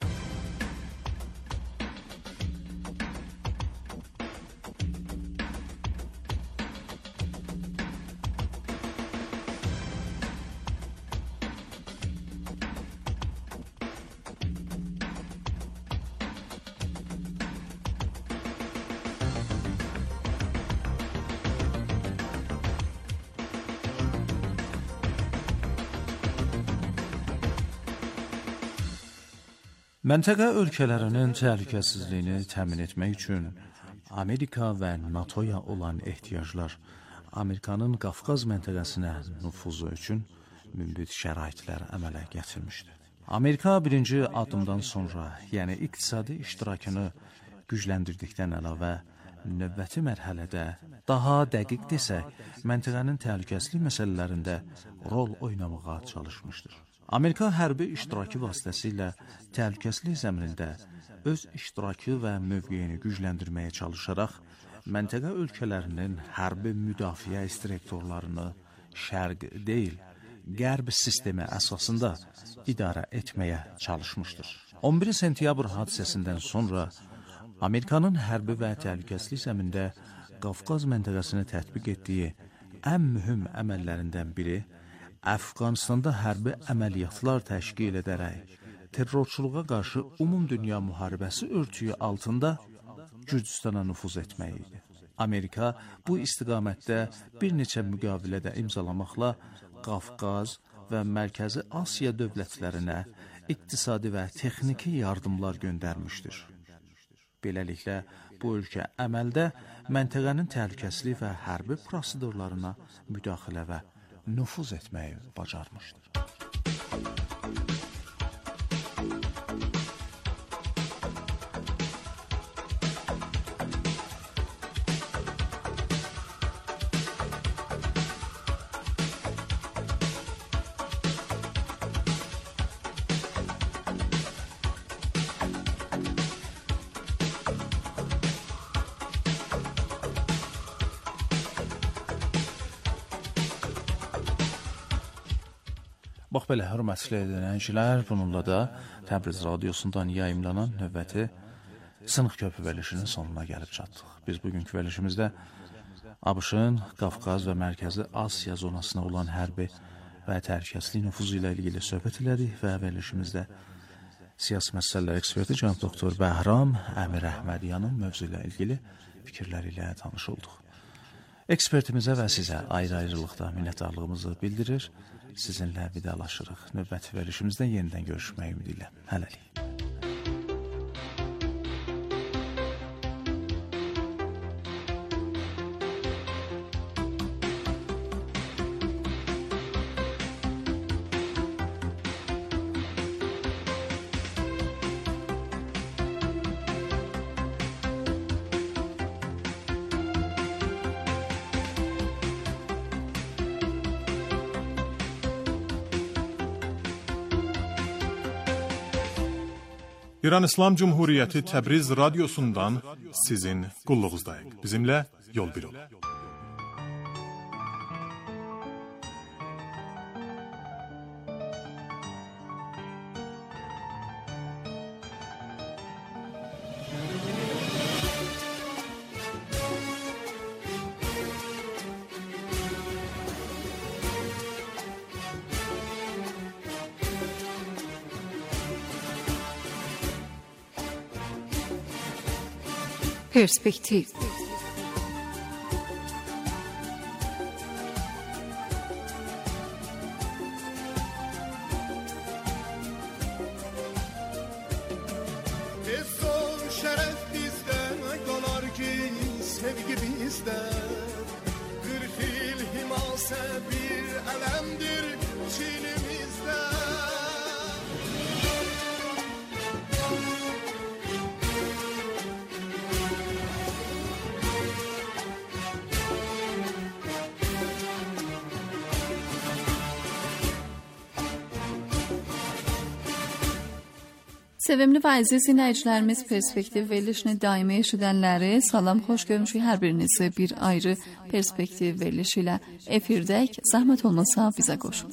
Məntəqə ölkələrinin təhlükəsizliyini təmin etmək üçün Amerika və NATO-ya olan ehtiyaclar Amerikanın Qafqaz məntəqəsinə nüfuzu üçün münbit şəraitlər əmələ gətirmişdi. Amerika birinci addımdan sonra, yəni iqtisadi iştirakını gücləndirdikdən əlavə, növbəti mərhələdə daha dəqiq desək, məntəqənin təhlükəsizlik məsələlərində rol oynamağa çalışmışdır. Amerika hərbi iştirakı vasitəsilə təhlükəsizlik zəminində öz iştirakı və mövqeyini gücləndirməyə çalışaraq, məntəqə ölkələrinin hərbi müdafiə instruktorlarını şərq deyil, qərb sistemi əsasında idarə etməyə çalışmışdır. 11 sentyabr hadisəsindən sonra Amerikanın hərbi və təhlükəsizlik zəmində Qafqaz məntəqəsini tətbiq etdiyi ən mühüm əməllərindən biri Əfqanistanda hərbi əməliyyatlar təşkil edərək terrorçuluğa qarşı umumdünya müharibəsi örtüyü altında Gürcüstana nüfuz etmək idi. Amerika bu istiqamətdə bir neçə müqavilə də imzalamaqla Qafqaz və Mərkəzi Asiya dövlətlərinə iqtisadi və texniki yardımlar göndərmişdir. Beləliklə, bu ölkə əməldə məntəqənin təhlükəsizlik və hərbi prosedurlarına müdaxilə və nüfuz etməyi bacarmışdır. Bax belə, hörmətli dinləyicilər, bununla da Təbriz radiosundan yayımlanan növbəti Sınıq Körpü verilişinin sonuna gəlib çatdıq. Biz bugünkü verilişimizdə ABŞ-ın Qafqaz və Mərkəzi Asiya zonasına olan hərbi və təhlükəsizlik nüfuzu ilə ilgili söhbət elədik və verilişimizdə siyasi məsələlər eksperti cənab doktor Bəhram Əmir Əhmədyanın mövzu ilə ilgili fikirləri ilə tanış olduq. Ekspertimizə və sizə ayrı-ayrılıqda minnətdarlığımızı bildirir. Sizinlə vidalaşırıq. Növbəti verilişimizdə yenidən görüşmək ümidi ilə. Hələlik. İran İslam Cumhuriyyəti Təbriz radiosundan sizin qulluğuzdayıq. Bizimlə yol bir olun. Perspektiv. İzzet şeref bizde, dolar ki sevgi bizde. 40 yıl himase bir elemdir çilimizde. Sevimli və əziz dinləyicilərimiz, Perspektiv verilişini daimi eşidənləri salam, xoş görmüşük hər birinizi bir ayrı Perspektiv verilişi ilə efirdəyik. Zəhmət olmasa bizə qoşun.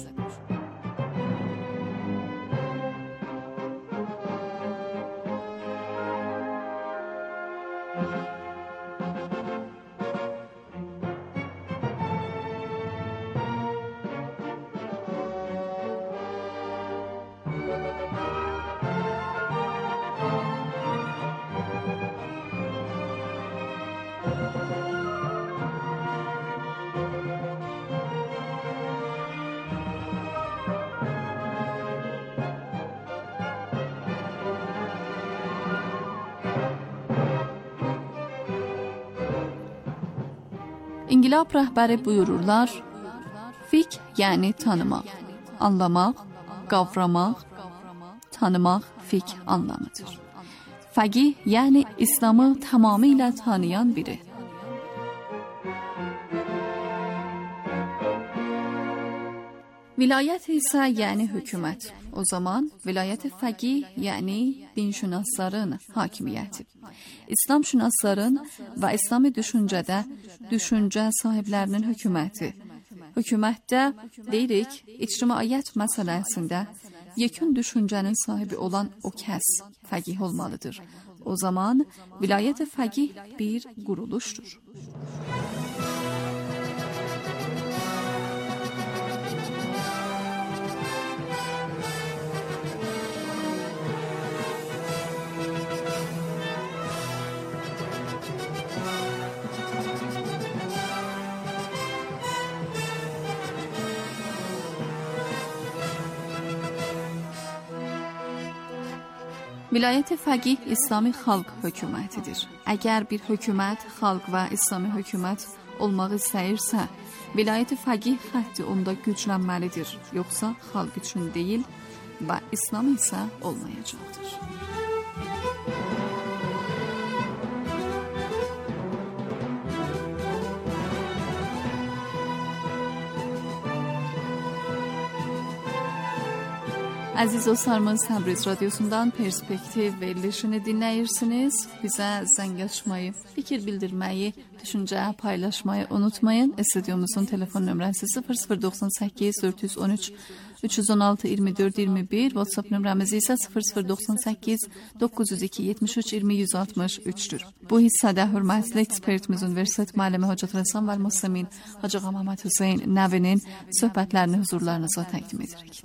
İnqilab rəhbəri buyururlar, fik yəni tanımaq, anlamaq, qavramaq, tanımaq fik anlamıdır. Fəqih yəni İslamı tamamilə tanıyan biri. Vilayət isə yəni hökumət. O zaman vilayət-i fəqih yəni dinşünasların hakimiyyəti. İslam şünasların və İslami düşüncədə düşüncə sahiblərinin hökuməti. Hökumətdə deyirik, ictimaiyyət məsələsində yekun düşüncənin sahibi olan o kəs fəqih olmalıdır. O zaman vilayət-i fəqih bir quruluşdur. Vilayət fəqih İslami xalq hökumətidir. Əgər bir hökumət xalq və İslami hökumət olmaq istəyirsə, vilayət fəqih xətti onda güclənməlidir. Yoxsa xalq üçün deyil və İslam isə olmayacaqdır. Əziz dostlarımız, Təbriz radiosundan Perspektiv verilişini dinləyirsiniz. Bizə zəng açmayı, fikir bildirməyi, düşüncə paylaşmayı unutmayın. Stüdyomuzun telefon nömrəsi 0098 413 316 24 21, WhatsApp nömrəmiz isə 0098 902 73 20 163-dür. Bu hissədə hörmətli ekspertimiz Universitet müəllimi Hacı Rəsam və Müslimin Hacı Məhəmməd Hüseyn Nəvinin söhbətlərini huzurlarınıza təqdim edirik.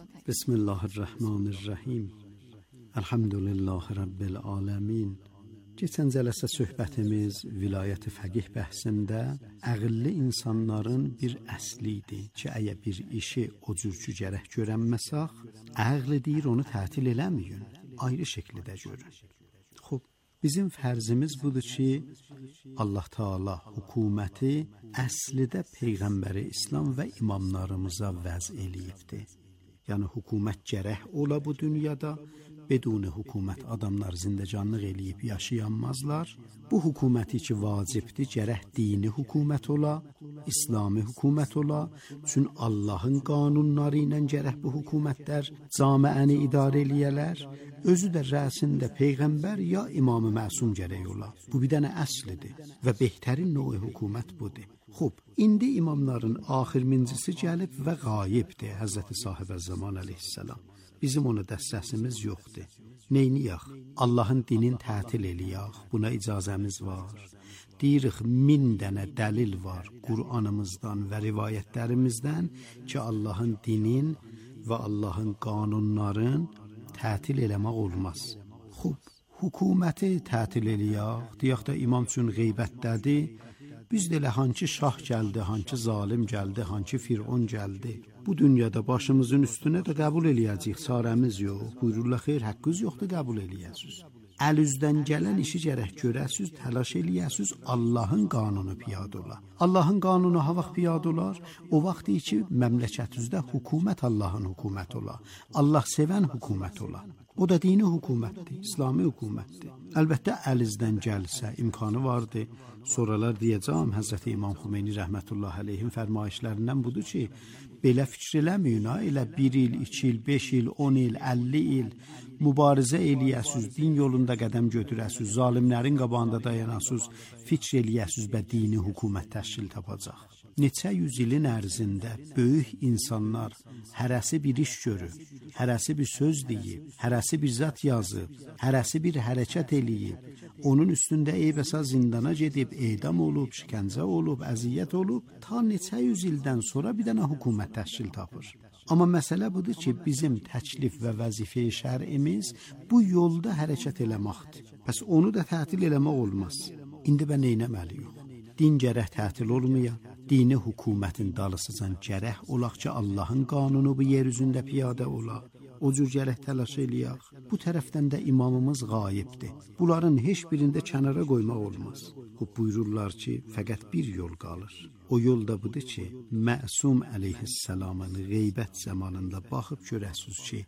Bismillahirrahmanirrahim. Elhamdülillahi Rabbil alemin. Keçən cələsə söhbətimiz vilayət-i fəqih bəhsində əqilli insanların bir əsli idi ki, əgər bir işi o cürcü gərək görənməsaq, əqli deyir onu tətil eləməyin, ayrı şəkildə görün. Xub, bizim fərzimiz budur ki, Allah Teala hökuməti əslidə Peyğəmbəri İslam və imamlarımıza vəz eləyibdir. Yəni, hökumət gərək ola bu dünyada, beduni hökumət adamlar zindecanlıq eləyib yaşayanmazlar. Bu hökuməti ki vacibdir, gərək dini hökumət ola, İslami hökumət ola. Çün Allahın qanunları ilə gərək bu hökumətlər camiəni idarə eləyələr. Özü də rəsində Peyğəmbər ya İmam-ı Məsum gərək ola. Bu bir dənə əslidir və behtərin növ hökumət budur. Xub, indi imamların axir mincisi gəlib və qayibdir Həzrəti Sahibə Zaman əleyhissalam. Bizim ona dəstəsimiz yoxdur. Neyniyək? Allahın dinin tətil eləyək. Buna icazəmiz var. Deyirik, 1000 dənə dəlil var Qur'anımızdan və rivayətlərimizdən ki, Allahın dinin və Allahın qanunların tətil eləmək olmaz. Xub, hökuməti tətil eləyək. Deyək də imam üçün qeybətdədir. Biz də elə hanki şah gəldi, hanki zalim gəldi, hanki fir'on gəldi. Bu dünyada başımızın üstünə də qəbul eləyəcəyik, çarəmiz yox. Buyururlar, xeyr, haqqınız yoxdur, qəbul eləyəsiniz. Əl üzdən gələn işi gərək görəsiniz, təlaş eləyəsiniz, Allahın qanunu piyad ola. Allahın qanunu ha vaxt piyad olar, o vaxt ki, məmləkətinizdə hökumət Allahın hökumət ola. Allah sevən hökumət ola. O da dini hökumətdir, İslami hökumətdir. Əlbəttə, əlizdən gəlsə, imkanı vardır. Sonralar deyəcəm, Həzrəti İmam Xümeyni rəhmətullah əleyhin fərmayişlərindən budur ki, belə fikr eləməyin, elə 1 il, 2 il, 5 il, 10 il, 50 il mübarizə eləyəsiz, din yolunda qədəm götürəsiz, zalimlərin qabağında dayanasız, fikr eləyəsiz və dini hökumət təşkil tapacaq. Neçə yüz ilin ərzində böyük insanlar hərəsi bir iş görüb, hərəsi bir söz deyib, hərəsi bir zat yazıb, hərəsi bir hərəkət eləyib, onun üstündə eybəsa zindana gedib, edam olub, şikəncə olub, əziyyət olub, ta neçə yüz ildən sonra bir dənə hökumət təşkil tapır. Amma məsələ budur ki, bizim təklif və vəzifə-i şər'imiz bu yolda hərəkət eləməkdir. Pəs onu da tətil eləmək olmaz. İndi bə neynəməliyik? Din gərək tətil olmaya, dini hökumətin dalısıcan gərək olaq ki, Allahın qanunu bu yer üzündə piyadə olaq. O cür gərək təlaş eləyək. Bu tərəfdən də imamımız qayibdir. Bunların heç birində kənara qoymaq olmaz. O buyururlar ki, fəqət bir yol qalır. O yol da budur ki, Məsum əleyhissalamın qeybət zamanında baxıb görəsiz ki,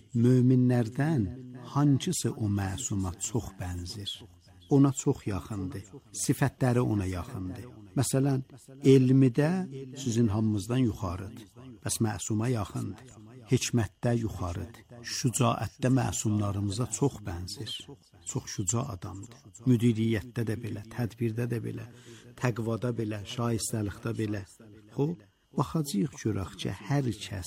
möminlərdən hancısı o məsuma çox bənzir. Ona çox yaxındır, sifətləri ona yaxındır. Məsələn, elmidə sizin hamımızdan yuxarıdır, bəs məsuma yaxındır. Hikmətdə yuxarıdır, şücaətdə məsumlarımıza çox bənzir. Çox şüca adamdır. Müdiriyyətdə də belə, tədbirdə də belə, təqvada belə, şaistəlikdə belə. Xoş, baxacağıq görək ki, hər kəs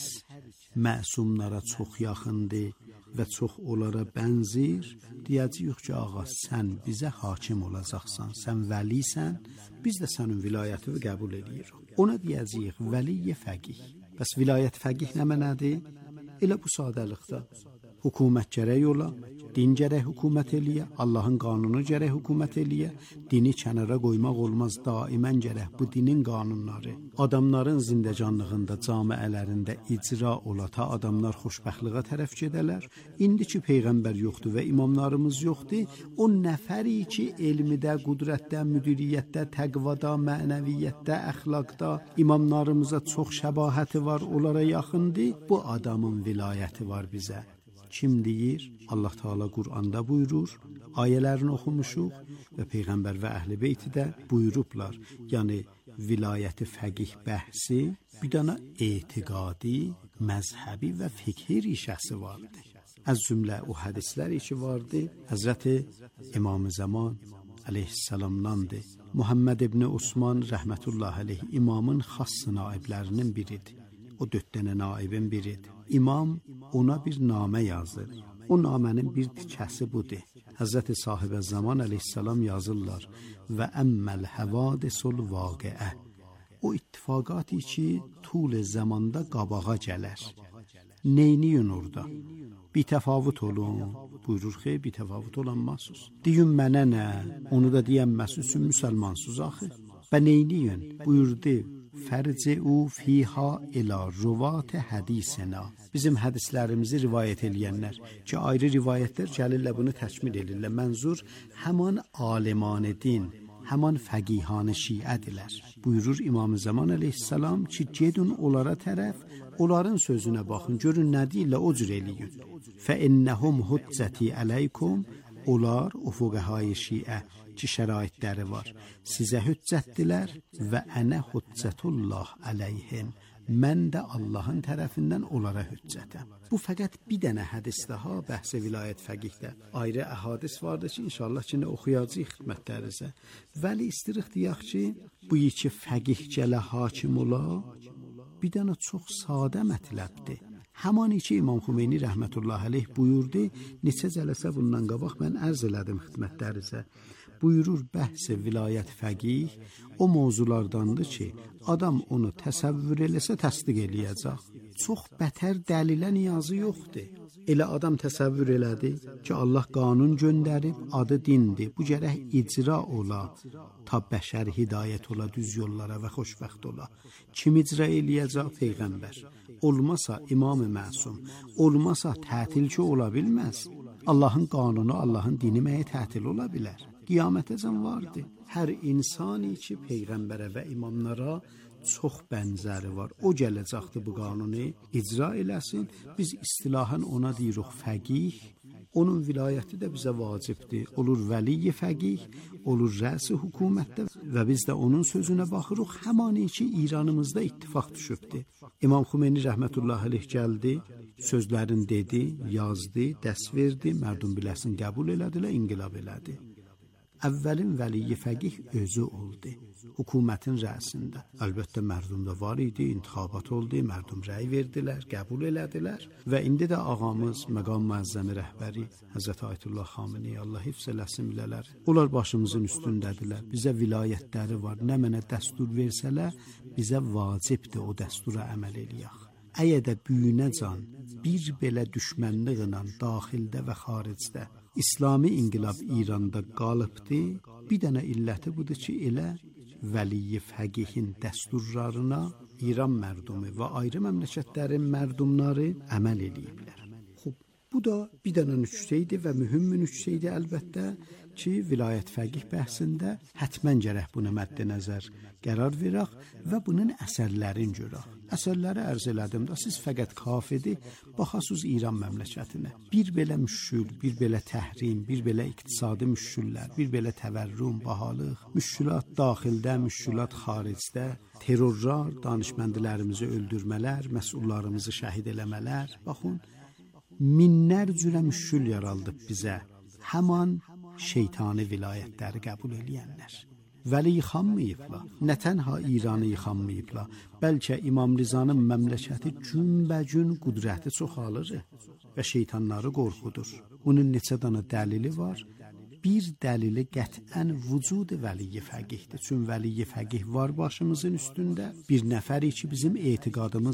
məsumlara çox yaxındır və çox onlara bənzir. Deyəcəyik ki, ağa, sən bizə hakim olacaqsan, sən vəlisən, biz də sənin vilayətini qəbul edirik. Ona deyəcəyik, vəliyə fəqih. Bəs vilayət fəqih nə mənədir? Elə bu sadəlikdə. Hökumət gərək ola, din gərək hökumət eləyə, Allahın qanunu gərək hökumət eləyə, dini kənara qoymaq olmaz, daimən gərək bu dinin qanunları adamların zindəcanlığında, camiələrində icra ola, ta adamlar xoşbəxtliyə tərəf gedələr. İndi ki peyğəmbər yoxdur və imamlarımız yoxdur, o nəfəri ki elmidə, qudrətdə, müdiriyyətdə, təqvada, mənəviyyətdə, əxlaqda imamlarımıza çox şəbahəti var, onlara yaxındır, bu adamın vilayəti var bizə. Kim deyir? Allah Teala Qur'anda buyurur, ayələrini oxumuşuq və Peyğəmbər və Əhl-i Beyti də buyurublar. Yəni vilayəti fəqih bəhsi bir dənə etiqadi, məzhəbi və fiqhi rişəsi vardı. Az cümlə o hədislər ki vardı, Həzrəti İmam-ı Zaman əleyhissalamdandır. Muhammed ibn Osman rəhmətullah əleyh imamın xas naiblərinin biridir. O 4 dənə naibin biridir. İmam ona bir namə yazır. O namənin bir tikəsi budur. Həzrəti Sahibə Zaman əleyhissalam yazırlar və əmməl həvadisul vaqiə. O ittifaqatı ki tul zamanda qabağa gələr. Neyniyin orada? Bir təfavut olun. Buyurur xeyr, bir təfavut olanmazsınız. Deyin mənə nə? Onu da deyənməsi üçün müsəlmansınız axı. Və neyniyin? Buyurdu. Fərci'u fiha ila ruvat hədisena. Bizim hədislərimizi rivayət eləyənlər ki, ayrı rivayətlər gəlirlər bunu təkmil edirlər. Mənzur həman aliman din, həman fəqihan şiədirlər. Buyurur İmam-ı Zaman əleyhissalam ki, gedin onlara tərəf, onların sözünə baxın, görün nə deyirlər, o cür eləyin. Fə innəhum hüccəti əleykum. Onlar o fuqəhai şiə ki şəraitləri var. Sizə hüccətdilər və ənə hüccətullah əleyhim. Mən də Allahın tərəfindən onlara hüccətəm. Bu fəqət bir dənə hədisdə ha, bəhs-i vilayət fəqihdə. Ayrı əhadis vardır ki, inşallah ki, oxuyacağıq xidmətlərinizə. Vəli istiriq deyək ki, bu iki fəqih gələ hakim ola, bir dənə çox sadə mətləbdir. Həman iki İmam Xümeyni rəhmətullah əleyh buyurdu, neçə cələsə bundan qabaq mən ərz elədim xidmətlərinizə. Buyurur bəhs-i vilayət fəqih o mövzulardandır ki, adam onu təsəvvür eləsə təsdiq eləyəcək. Çox bətər dəlilə niyazı yoxdur. Elə adam təsəvvür elədi ki, Allah qanun göndərib, adı dindir. Bu gərək icra ola, ta bəşər hidayət ola, düz yollara və xoşbəxt ola. Kim icra eləyəcək? Peyğəmbər. Olmasa İmam-ı Məsum, olmasa tətil ki ola bilməz. Allahın qanunu, Allahın dini məyə tətil ola bilər. Qiyamətəcən vardır. Hər insani ki Peyğəmbərə və imamlara çox bənzəri var. O gələcəkdir bu qanunu icra eləsin. Biz istilahən ona deyirik fəqih. Onun vilayəti də bizə vacibdir. Olur vəli fəqih, olur rəs-i hökumətdə və biz də onun sözünə baxırıq. Həmani ki İranımızda ittifaq düşübdür. İmam Xümeyni rəhmətullah əleyh gəldi, sözlərini dedi, yazdı, dəst verdi, mərdum biləsin qəbul elədilər, inqilab elədi. Əvvəlin vəli fəqih özü oldu. Hökumətin rəsində. Əlbəttə mərdumda var idi, intixabat oldu, mərdum rəy verdilər, qəbul elədilər və indi də ağamız, məqam müəzzəmi rəhbəri Həzrət Ayətullah Xameneyi Allah hifz eləsin bilələr. Onlar başımızın üstündədirlər. Bizə vilayətləri var. Nə mənə dəstur versələr, bizə vacibdir o dəstura əməl eləyək. Əgər də büyünəcan bir belə düşmənliqlə daxildə və xaricdə İslami inqilab İranda qalıbdır. Bir dənə illəti budur ki, elə vəli fəqihin dəsturlarına İran mərdumu və ayrı məmləkətlərin mərdumları əməl eləyiblər. Bu da bir dənə nüqtə idi və mühüm nüqtə idi əlbəttə ki, vilayət fəqih bəhsində həttəmən gərək buna mədd-nəzər qərar verək və bunun əsərlərini görək. Əsərləri ərz elədim də siz fəqət kafidi baxasınız İran məmləkətinə. Bir belə müşkül, bir belə təhrim, bir belə iqtisadi müşküllər, bir belə təvərrüm, bahalıq, müşkülat daxildə, müşkülat xaricdə, terrorlar, danışməndilərimizi öldürmələr, məsullarımızı şəhid eləmələr. Baxın, minlər cürə müşkül yaraldıb bizə. Həman şeytani vilayətləri qəbul eləyənlər. Vəli yıxanmayıblar. Nə tənha İranı yıxanmayıblar. Bəlkə İmam Rizanın məmləkəti günbəgün qudrəti çoxalır və şeytanları qorxudur. Bunun neçə dənə dəlili var? Bir dəlili qətən vücud vəli fəqihdir. Çünki vəli fəqih var başımızın üstündə. Bir nəfəri ki bizim etiqadımız